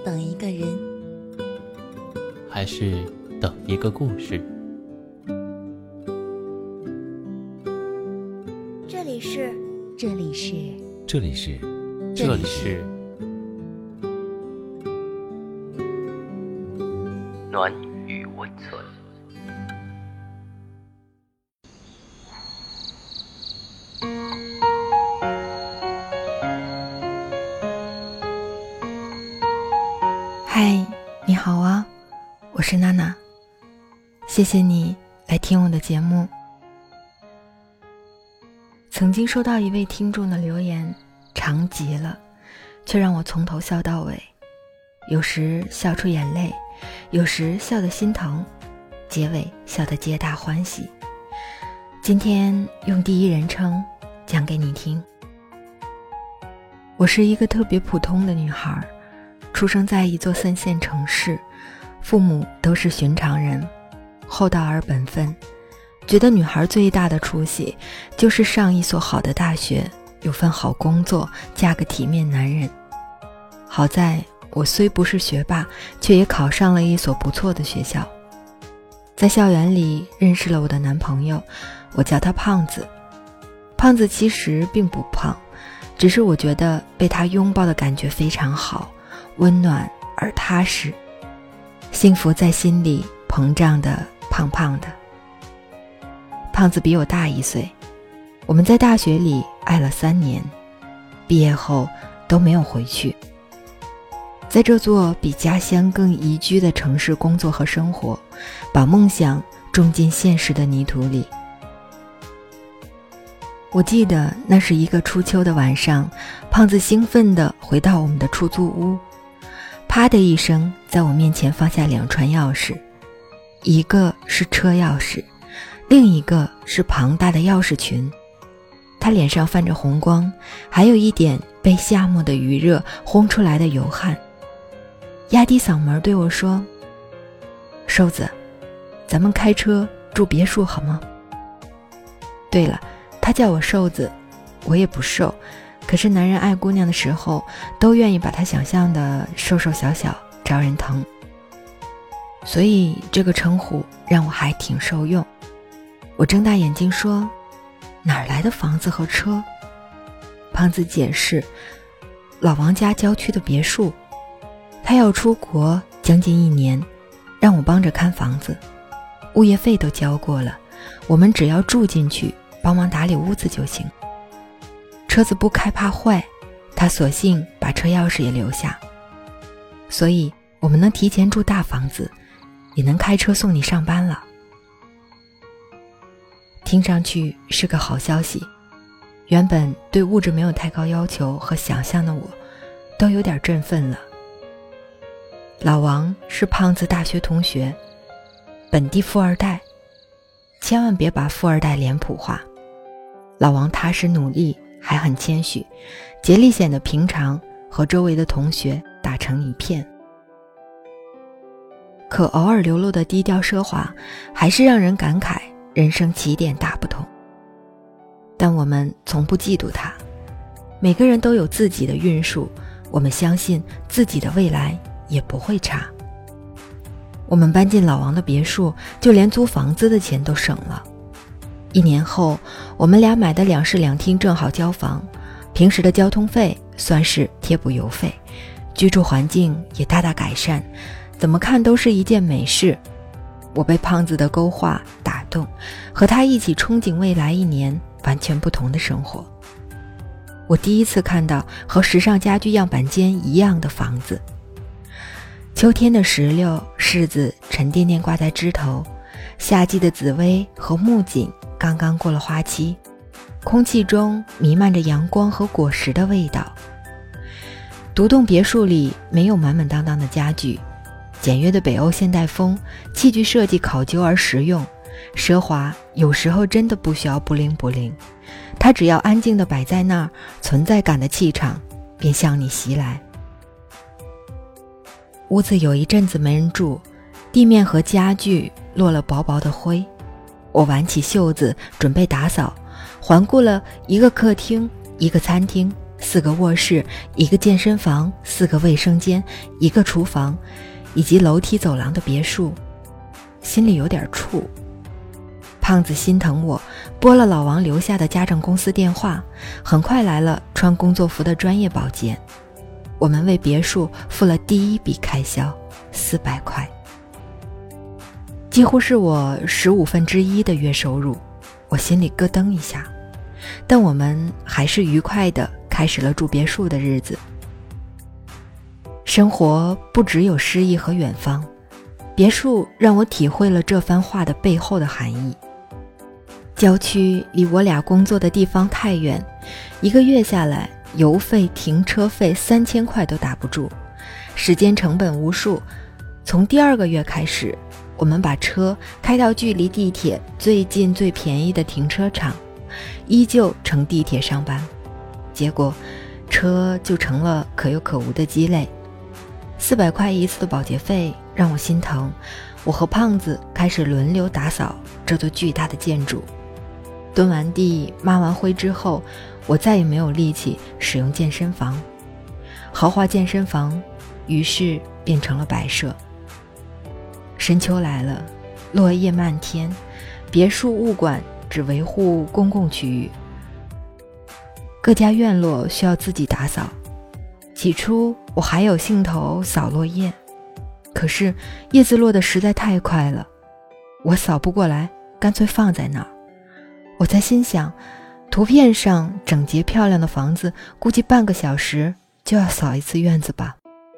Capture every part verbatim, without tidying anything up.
等一个人， 还是等一个故事？ 这里是，这里是， 这里是， 这里是暖与温存。 嗨，你好啊，我是娜娜，谢谢你来听我的节目。曾经收到一位听众的留言，长极了，却让我从头笑到尾，有时笑出眼泪，有时笑得心疼，结尾笑得皆大欢喜。今天用第一人称讲给你听。我是一个特别普通的女孩，出生在一座三线城市，父母都是寻常人，厚道而本分，觉得女孩最大的出息就是上一所好的大学，有份好工作，嫁个体面男人。好在我虽不是学霸，却也考上了一所不错的学校。在校园里认识了我的男朋友，我叫他胖子。胖子其实并不胖，只是我觉得被他拥抱的感觉非常好，温暖而踏实，幸福在心里膨胀的胖胖的。胖子比我大一岁，我们在大学里爱了三年，毕业后都没有回去，在这座比家乡更宜居的城市工作和生活，把梦想种进现实的泥土里。我记得那是一个初秋的晚上，胖子兴奋地回到我们的出租屋，啪的一声在我面前放下两串钥匙，一个是车钥匙，另一个是庞大的钥匙群。他脸上泛着红光，还有一点被夏末的余热烘出来的油汗，压低嗓门对我说：瘦子，咱们开车住别墅好吗？对了，他叫我瘦子，我也不瘦，可是男人爱姑娘的时候都愿意把她想象的瘦瘦小小，招人疼，所以这个称呼让我还挺受用。我睁大眼睛说：哪儿来的房子和车？胖子解释：老王家郊区的别墅，他要出国将近一年，让我帮着看房子，物业费都交过了，我们只要住进去，帮忙打理屋子就行。车子不开怕坏，他索性把车钥匙也留下，所以我们能提前住大房子，也能开车送你上班了。听上去是个好消息，原本对物质没有太高要求和想象的我都有点振奋了。老王是胖子大学同学，本地富二代，千万别把富二代脸谱化。老王踏实努力，还很谦虚，竭力显得平常，和周围的同学打成一片。可偶尔流露的低调奢华，还是让人感慨人生起点大不同。但我们从不嫉妒他，每个人都有自己的运数，我们相信自己的未来也不会差。我们搬进老王的别墅，就连租房子的钱都省了。一年后，我们俩买的两室两厅正好交房，平时的交通费算是贴补邮费，居住环境也大大改善，怎么看都是一件美事。我被胖子的勾画打动，和他一起憧憬未来一年完全不同的生活。我第一次看到和时尚家居样板间一样的房子，秋天的石榴、柿子沉甸甸挂在枝头，夏季的紫薇和木槿刚刚过了花期，空气中弥漫着阳光和果实的味道。独栋别墅里没有满满当当的家具，简约的北欧现代风，器具设计考究而实用，奢华有时候真的不需要不灵不灵，它只要安静地摆在那儿，存在感的气场便向你袭来。屋子有一阵子没人住，地面和家具落了薄薄的灰，我挽起袖子准备打扫，环顾了一个客厅、一个餐厅、 四个卧室，一个健身房，四个卫生间，一个厨房，以及楼梯走廊的别墅，心里有点怵。胖子心疼我，拨了老王留下的家政公司电话，很快来了穿工作服的专业保洁。我们为别墅付了第一笔开销，四百块，几乎是我十五分之一的月收入。我心里咯噔一下，但我们还是愉快地开始了住别墅的日子。生活不只有诗意和远方，别墅让我体会了这番话的背后的含义。郊区离我俩工作的地方太远，一个月下来，油费、停车费三千块都打不住，时间成本无数。从第二个月开始，我们把车开到距离地铁最近最便宜的停车场，依旧乘地铁上班，结果车就成了可有可无的鸡肋。四百块一次的保洁费让我心疼，我和胖子开始轮流打扫这座巨大的建筑。蹲完地抹完灰之后，我再也没有力气使用健身房。豪华健身房于是变成了摆设。深秋来了，落叶漫天，别墅物管只维护公共区域，各家院落需要自己打扫。起初我还有兴头扫落叶，可是叶子落得实在太快了，我扫不过来，干脆放在那儿。我在心想，图片上整洁漂亮的房子，估计半个小时就要扫一次院子吧。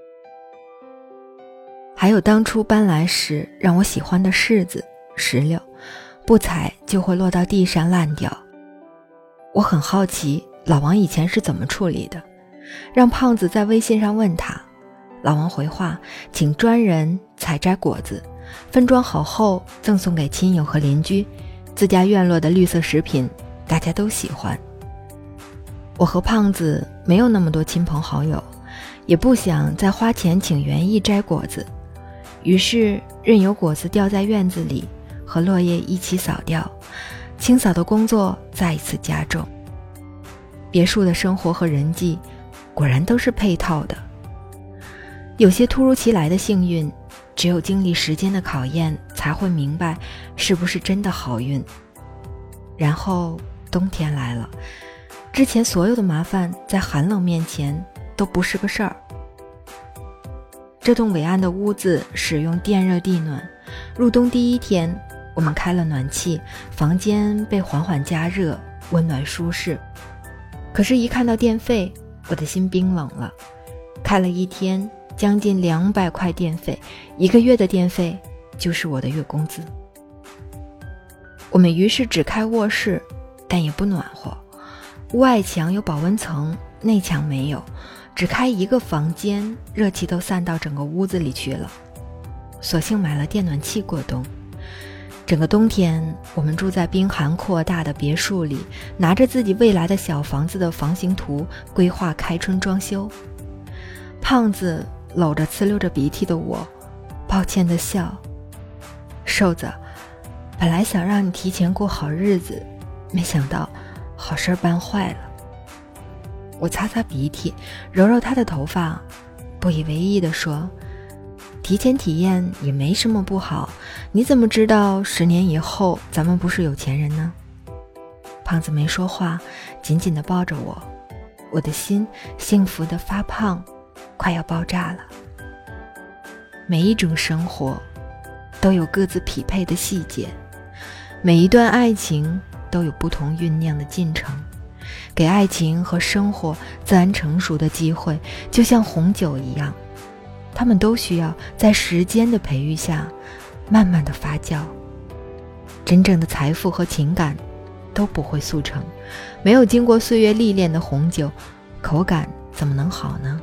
还有当初搬来时让我喜欢的柿子、石榴，不踩就会落到地上烂掉。我很好奇老王以前是怎么处理的，让胖子在微信上问他。老王回话，请专人采摘果子，分装好后赠送给亲友和邻居，自家院落的绿色食品大家都喜欢。我和胖子没有那么多亲朋好友，也不想再花钱请园艺摘果子，于是任由果子掉在院子里，和落叶一起扫掉，清扫的工作再一次加重。别墅的生活和人际果然都是配套的，有些突如其来的幸运，只有经历时间的考验才会明白是不是真的好运。然后冬天来了，之前所有的麻烦在寒冷面前都不是个事儿。这栋伟岸的屋子使用电热地暖，入冬第一天我们开了暖气，房间被缓缓加热，温暖舒适。可是一看到电费，我的心冰冷了。开了一天将近两百块电费，一个月的电费就是我的月工资。我们于是只开卧室，但也不暖和，外墙有保温层，内墙没有，只开一个房间，热气都散到整个屋子里去了，索性买了电暖气过冬。整个冬天我们住在冰寒扩大的别墅里，拿着自己未来的小房子的房型图规划开春装修。胖子搂着呲溜着鼻涕的我，抱歉地笑，瘦子，本来想让你提前过好日子，没想到好事办坏了。我擦擦鼻涕，揉揉他的头发，不以为意地说，提前体验也没什么不好，你怎么知道十年以后咱们不是有钱人呢？胖子没说话，紧紧地抱着我，我的心幸福地发胖，快要爆炸了。每一种生活都有各自匹配的细节，每一段爱情都有不同酝酿的进程，给爱情和生活自然成熟的机会，就像红酒一样，他们都需要在时间的培育下慢慢的发酵。真正的财富和情感都不会速成，没有经过岁月历练的红酒，口感怎么能好呢？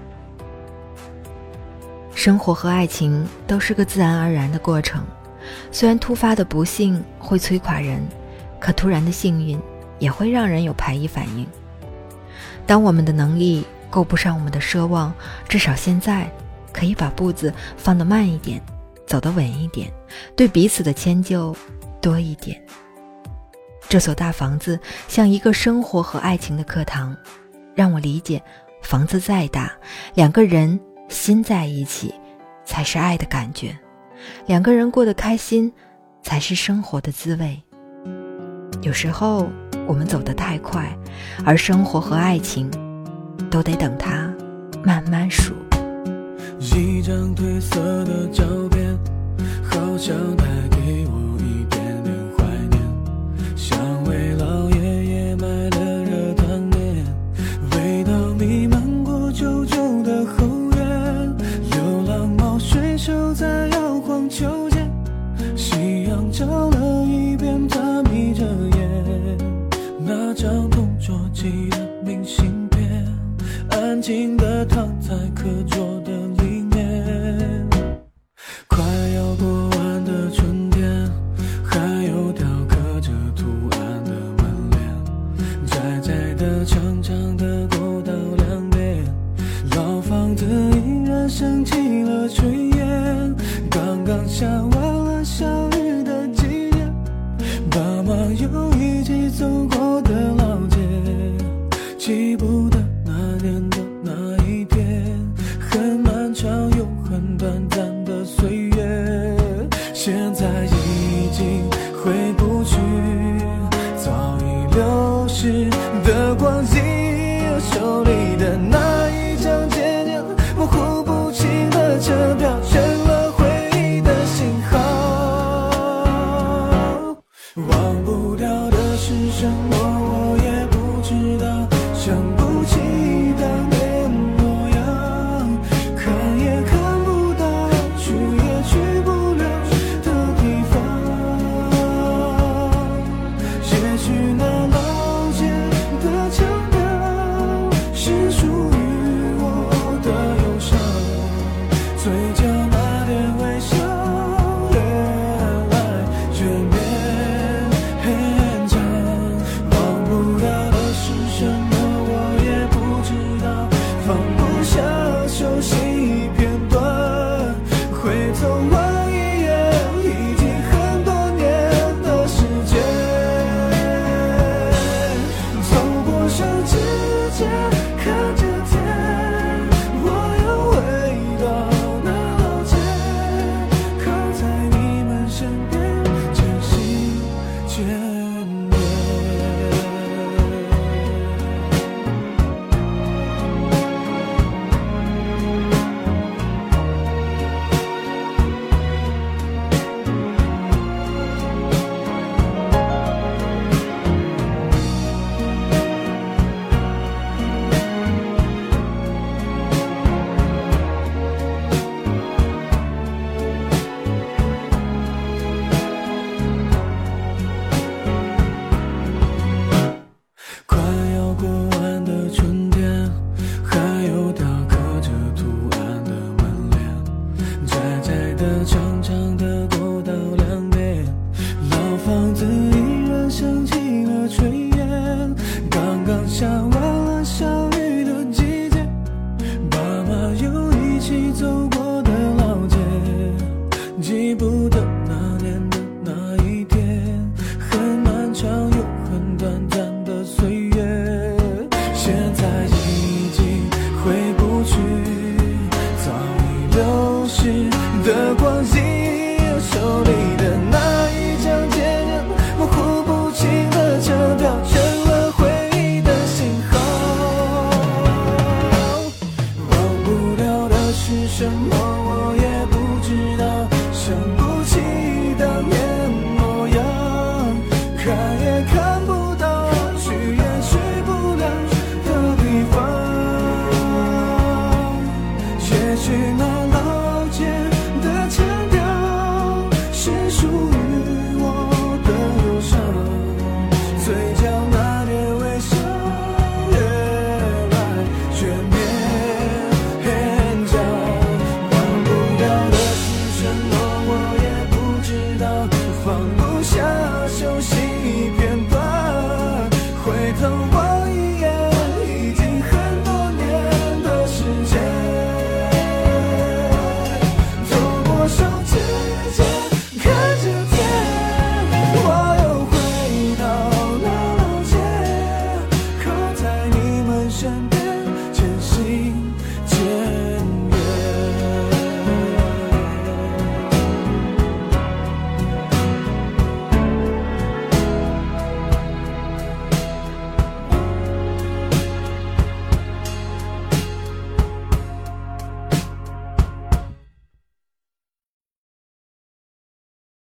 生活和爱情都是个自然而然的过程，虽然突发的不幸会摧垮人，可突然的幸运也会让人有排异反应。当我们的能力够不上我们的奢望，至少现在可以把步子放得慢一点，走得稳一点，对彼此的迁就多一点。这所大房子像一个生活和爱情的课堂， 让我理解，房子再大，两个人心在一起才是爱的感觉，两个人过得开心才是生活的滋味。有时候我们走得太快，而生活和爱情都得等它慢慢数。 一张褪色的照片，好像带给我一点点怀念，像为老爷爷买了热汤面，味道弥漫过旧旧的后院，流浪猫睡熟在摇晃秋千，夕阳照了一遍，他眯着眼，那张同桌寄的明信片，安静地躺在课桌的里面。快要过完的春天，还有条刻着图案的门帘，窄窄的长长的过道两边，老房子依然升起了炊烟，刚刚下完了小雨的季节，爸妈又一起走过的老街，记不得那年的那一天，很漫长又很短暂的岁月，现在已经回不去，早已流逝的光阴，手里的那